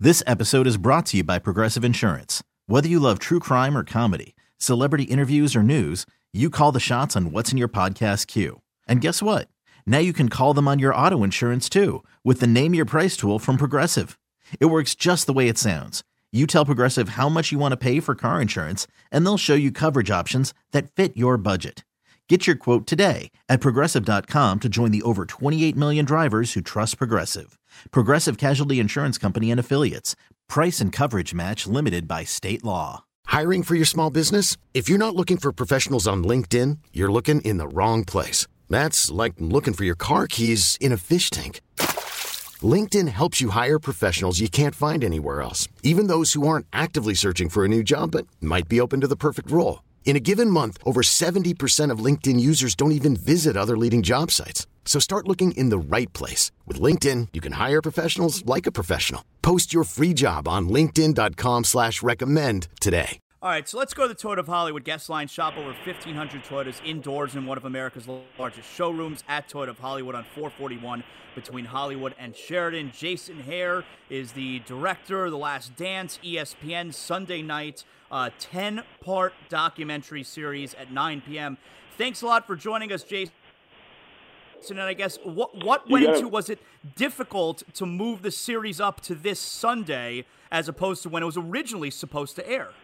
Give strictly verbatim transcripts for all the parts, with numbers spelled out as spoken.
This episode is brought to you by Progressive Insurance. Whether you love true crime or comedy, celebrity interviews or news, you call the shots on what's in your podcast queue. And guess what? Now you can call them on your auto insurance too with the Name Your Price tool from Progressive. It works just the way it sounds. You tell Progressive how much you want to pay for car insurance, and they'll show you coverage options that fit your budget. Get your quote today at Progressive dot com to join the over twenty-eight million drivers who trust Progressive. Progressive Casualty Insurance Company and Affiliates. Price and coverage match limited by state law. Hiring for your small business? If you're not looking for professionals on LinkedIn, you're looking in the wrong place. That's like looking for your car keys in a fish tank. LinkedIn helps you hire professionals you can't find anywhere else, even those who aren't actively searching for a new job but might be open to the perfect role. In a given month, over seventy percent of LinkedIn users don't even visit other leading job sites. So start looking in the right place. With LinkedIn, you can hire professionals like a professional. Post your free job on linkedin dot com slash recommend today. All right, so let's go to the Toyota of Hollywood guest line. Shop over fifteen hundred Toyotas indoors in one of America's largest showrooms at Toyota of Hollywood on four forty-one between Hollywood and Sheridan. Jason Hehir is the director of The Last Dance, E S P N, Sunday night, uh, ten-part documentary series at nine p.m. Thanks a lot for joining us, Jason. And I guess what what went into, was it difficult to move the series up to this Sunday as opposed to when it was originally supposed to air?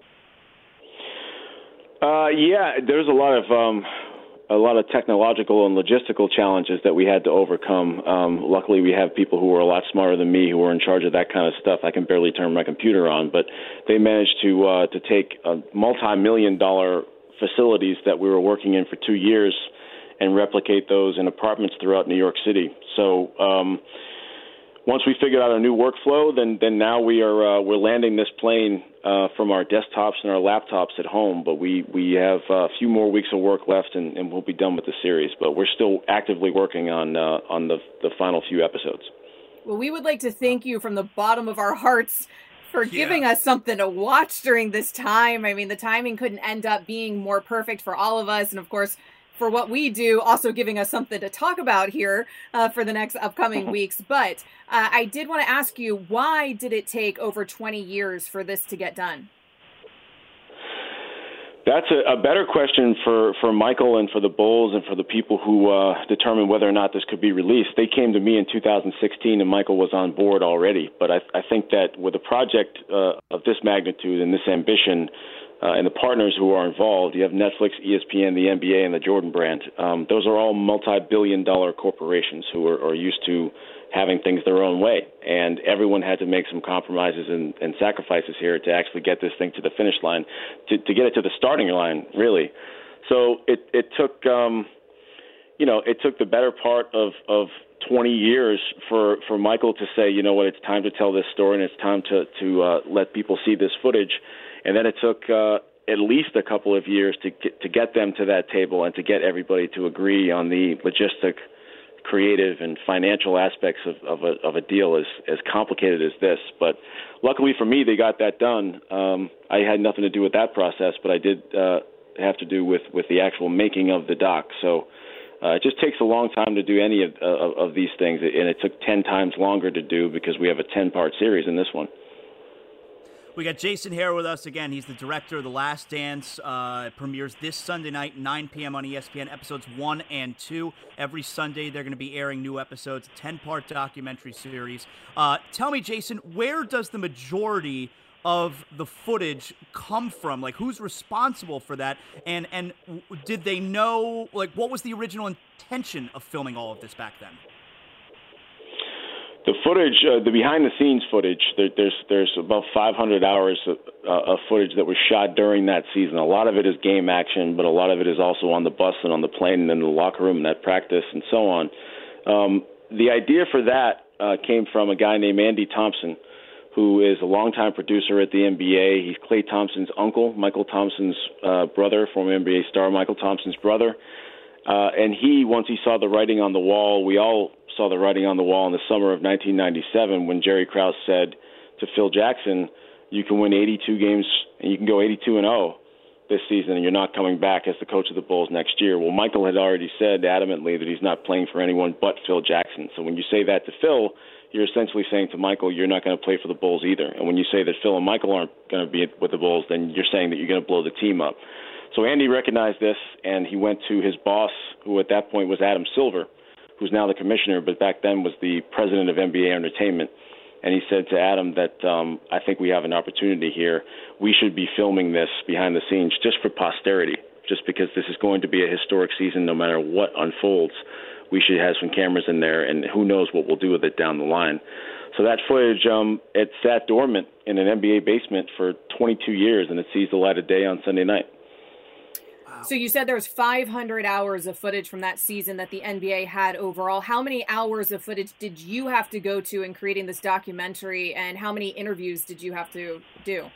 Uh, yeah, there's a lot of um, a lot of technological and logistical challenges that we had to overcome. Um, luckily, we have people who are a lot smarter than me who are in charge of that kind of stuff. I can barely turn my computer on, but they managed to uh, to take uh, multi-million dollar facilities that we were working in for two years and replicate those in apartments throughout New York City. So um, once we figured out a new workflow, then then now we are uh, we're landing this plane uh, from our desktops and our laptops at home. But we we have a few more weeks of work left, and, and we'll be done with the series. But we're still actively working on uh, on the the final few episodes. Well, we would like to thank you from the bottom of our hearts for giving Yeah. us something to watch during this time. I mean, the timing couldn't end up being more perfect for all of us, and of course, for what we do, also giving us something to talk about here uh, for the next upcoming weeks. But uh, I did want to ask you, why did it take over twenty years for this to get done? That's a, a better question for, for Michael and for the Bulls and for the people who uh, determined whether or not this could be released. They came to me in two thousand sixteen, and Michael was on board already. But I, I think that with a project uh, of this magnitude and this ambition, Uh, and the partners who are involved, you have Netflix, E S P N, the N B A, and the Jordan Brand. Um, those are all multi-billion dollar corporations who are, are used to having things their own way. And everyone had to make some compromises and, and sacrifices here to actually get this thing to the finish line, to, to get it to the starting line, really. So it, it took, um, you know, it took the better part of, of twenty years for, for Michael to say, you know what, it's time to tell this story and it's time to, to uh, let people see this footage. And then it took uh, at least a couple of years to get, to get them to that table and to get everybody to agree on the logistic, creative, and financial aspects of, of, a, of a deal as, as complicated as this. But luckily for me, they got that done. Um, I had nothing to do with that process, but I did uh, have to do with, with the actual making of the doc. So uh, it just takes a long time to do any of, of, of these things, and it took ten times longer to do because we have a ten-part series in this one. We got Jason Hehir with us again. He's the director of The Last Dance. Uh, it premieres this Sunday night, nine p.m. on E S P N, episodes one and two. Every Sunday, they're going to be airing new episodes, a ten-part documentary series. Uh, tell me, Jason, where does the majority of the footage come from? Like, who's responsible for that? And, and did they know, like, what was the original intention of filming all of this back then? The footage, uh, the behind-the-scenes footage, there, there's there's about five hundred hours of, uh, of footage that was shot during that season. A lot of it is game action, but a lot of it is also on the bus and on the plane and in the locker room and at practice and so on. Um, the idea for that uh, came from a guy named Andy Thompson, who is a longtime producer at the N B A. He's Klay Thompson's uncle, Michael Thompson's uh, brother, former N B A star Michael Thompson's brother. Uh, and he, once he saw the writing on the wall, we all saw the writing on the wall in the summer of nineteen ninety-seven when Jerry Krause said to Phil Jackson, you can win eighty-two games and you can go eighty-two and oh this season and you're not coming back as the coach of the Bulls next year. Well, Michael had already said adamantly that he's not playing for anyone but Phil Jackson. So when you say that to Phil, you're essentially saying to Michael, you're not going to play for the Bulls either. And when you say that Phil and Michael aren't going to be with the Bulls, then you're saying that you're going to blow the team up. So Andy recognized this, and he went to his boss, who at that point was Adam Silver, who's now the commissioner, but back then was the president of N B A Entertainment. And he said to Adam that um, I think we have an opportunity here. We should be filming this behind the scenes just for posterity, just because this is going to be a historic season no matter what unfolds. We should have some cameras in there, and who knows what we'll do with it down the line. So that footage, um, it sat dormant in an N B A basement for twenty-two years, and it sees the light of day on Sunday night. So you said there was five hundred hours of footage from that season that the N B A had overall. How many hours of footage did you have to go to in creating this documentary, and how many interviews did you have to do?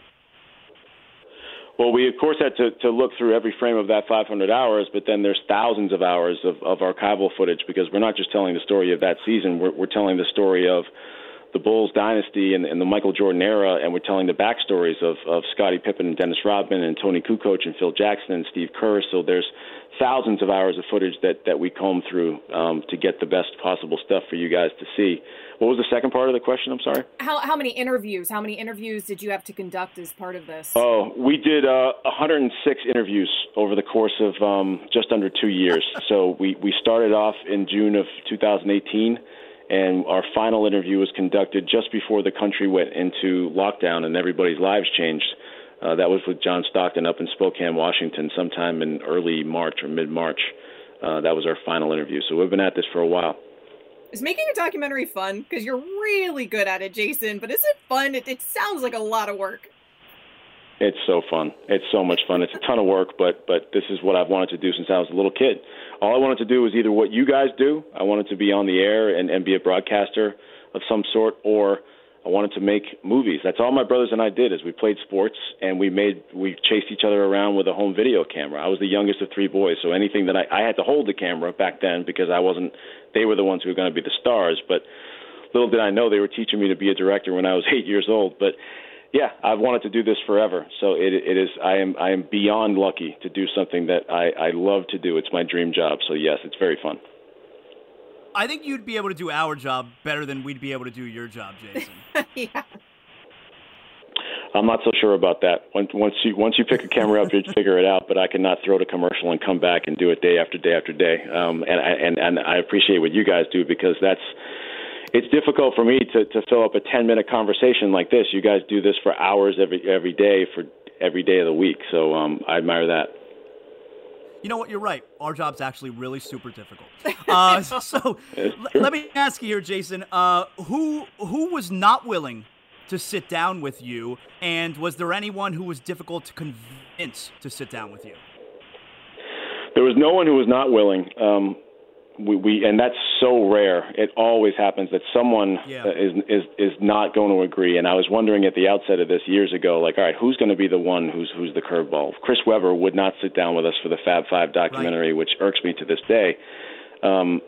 Well, we, of course, had to, to look through every frame of that five hundred hours, but then there's thousands of hours of, of archival footage, because we're not just telling the story of that season. We're, we're telling the story of the Bulls dynasty and, and the Michael Jordan era, and we're telling the backstories of, of Scottie Pippen and Dennis Rodman and Tony Kukoc and Phil Jackson and Steve Kerr. So there's thousands of hours of footage that, that we comb through um, to get the best possible stuff for you guys to see. What was the second part of the question? I'm sorry. How how many interviews? How many interviews did you have to conduct as part of this? Oh, we did uh, one hundred six interviews over the course of um, just under two years. So we, we started off in June of two thousand eighteen. And our final interview was conducted just before the country went into lockdown and everybody's lives changed. Uh, that was with John Stockton up in Spokane, Washington, sometime in early March or mid-March. Uh, that was our final interview. So we've been at this for a while. Is making a documentary fun? Because you're really good at it, Jason. But is it fun? It, it sounds like a lot of work. It's so fun. It's so much fun. It's a ton of work, but but this is what I've wanted to do since I was a little kid. All I wanted to do was either what you guys do, I wanted to be on the air and, and be a broadcaster of some sort, or I wanted to make movies. That's all my brothers and I did, is we played sports and we made we chased each other around with a home video camera. I was the youngest of three boys, so anything that I, I had to hold the camera back then, because I wasn't, they were the ones who were going to be the stars, but little did I know they were teaching me to be a director when I was eight years old. But yeah, I've wanted to do this forever. So it, it is. I am. I am beyond lucky to do something that I, I love to do. It's my dream job. So yes, it's very fun. I think you'd be able to do our job better than we'd be able to do your job, Jason. Yeah. I'm not so sure about that. Once, once you once you pick a camera up, you figure it out. But I cannot throw it a commercial and come back and do it day after day after day. Um, and I and, and I appreciate what you guys do, because that's. It's difficult for me to, to fill up a ten-minute conversation like this. You guys do this for hours every every day for every day of the week. So um, I admire that. You know what? You're right. Our job's actually really super difficult. Uh, so l- let me ask you here, Jason. Uh, who who was not willing to sit down with you, and was there anyone who was difficult to convince to sit down with you? There was no one who was not willing. Um, We, we and that's so rare. It always happens that someone yeah. is is is not going to agree. And I was wondering at the outset of this years ago, like, all right, who's going to be the one who's who's the curveball? Chris Webber would not sit down with us for the Fab Five documentary, right. which irks me to this day. Um,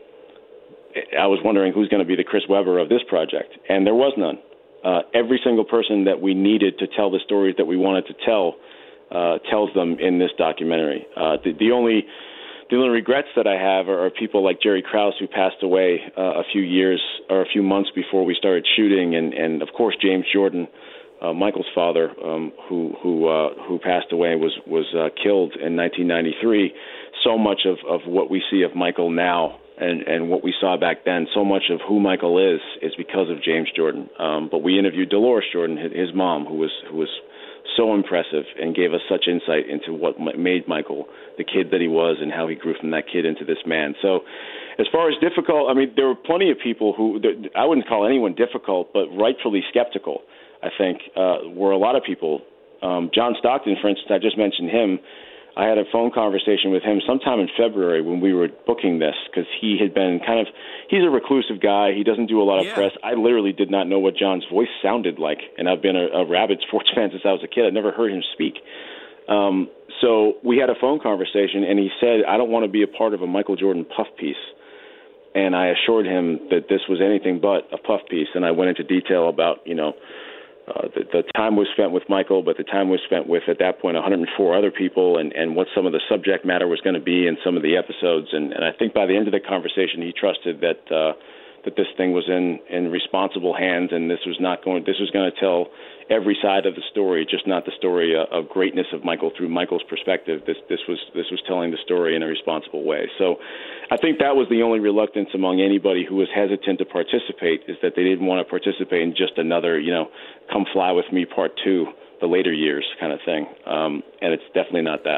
I was wondering who's going to be the Chris Webber of this project, and there was none. Uh, every single person that we needed to tell the stories that we wanted to tell uh, tells them in this documentary. Uh, the, the only The only regrets that I have are, are people like Jerry Krause, who passed away uh, a few years or a few months before we started shooting, and, and of course James Jordan, uh, Michael's father, um, who who uh, who passed away, was was uh, killed in nineteen ninety-three. So much of, of what we see of Michael now and, and what we saw back then, so much of who Michael is, is because of James Jordan. Um, but we interviewed Dolores Jordan, his mom, who was who was. so impressive and gave us such insight into what made Michael the kid that he was and how he grew from that kid into this man. So as far as difficult, I mean, there were plenty of people who, I wouldn't call anyone difficult, but rightfully skeptical, I think, uh, were a lot of people. Um, John Stockton, for instance, I just mentioned him. I had a phone conversation with him sometime in February when we were booking this, because he had been kind of, he's a reclusive guy. He doesn't do a lot of yeah. press. I literally did not know what John's voice sounded like, and I've been a, a rabid sports fan since I was a kid. I'd never heard him speak. Um, so we had a phone conversation, and he said, I don't want to be a part of a Michael Jordan puff piece. And I assured him that this was anything but a puff piece, and I went into detail about, you know, Uh, the, the time was spent with Michael, but the time was spent with, at that point, one hundred four other people, and, and what some of the subject matter was going to be in some of the episodes. And, and I think by the end of the conversation, he trusted that uh, that this thing was in, in responsible hands, and this was not going. This was going to tell every side of the story, just not the story uh, of greatness of Michael through Michael's perspective. This this was this was telling the story in a responsible way. So, I think that was the only reluctance among anybody who was hesitant to participate, is that they didn't want to participate in just another, you know, come fly with me part two, the later years kind of thing. Um, and it's definitely not that.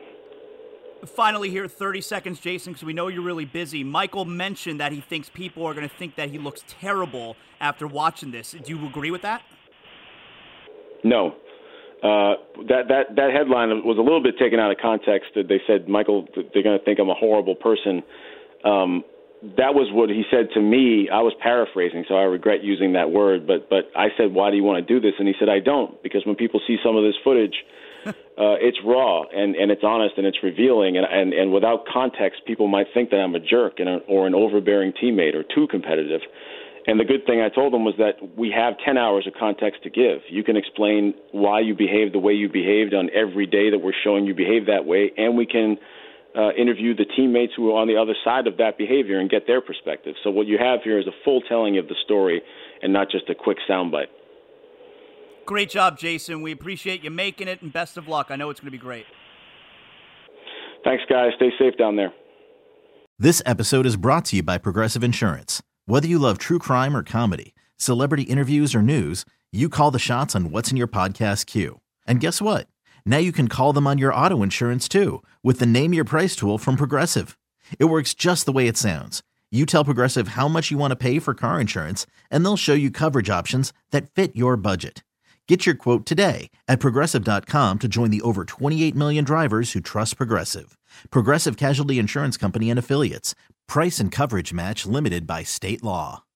Finally here, thirty seconds, Jason, because we know you're really busy. Michael mentioned that he thinks people are going to think that he looks terrible after watching this. Do you agree with that? No. Uh, that, that, that headline was a little bit taken out of context. They said, Michael, they're going to think I'm a horrible person. Um, that was what he said to me. I was paraphrasing, so I regret using that word. But, but I said, why do you want to do this? And he said, I don't, because when people see some of this footage, Uh, it's raw and, and it's honest and it's revealing, and, and, and without context, people might think that I'm a jerk and a, or an overbearing teammate or too competitive. And the good thing I told them was that we have ten hours of context to give. You can explain why you behaved the way you behaved on every day that we're showing you behave that way, and we can uh, interview the teammates who are on the other side of that behavior and get their perspective. So what you have here is a full telling of the story and not just a quick soundbite. Great job, Jason. We appreciate you making it, and best of luck. I know it's going to be great. Thanks, guys. Stay safe down there. This episode is brought to you by Progressive Insurance. Whether you love true crime or comedy, celebrity interviews or news, you call the shots on what's in your podcast queue. And guess what? Now you can call them on your auto insurance too, with the Name Your Price tool from Progressive. It works just the way it sounds. You tell Progressive how much you want to pay for car insurance, and they'll show you coverage options that fit your budget. Get your quote today at Progressive dot com to join the over twenty-eight million drivers who trust Progressive. Progressive Casualty Insurance Company and Affiliates. Price and coverage match limited by state law.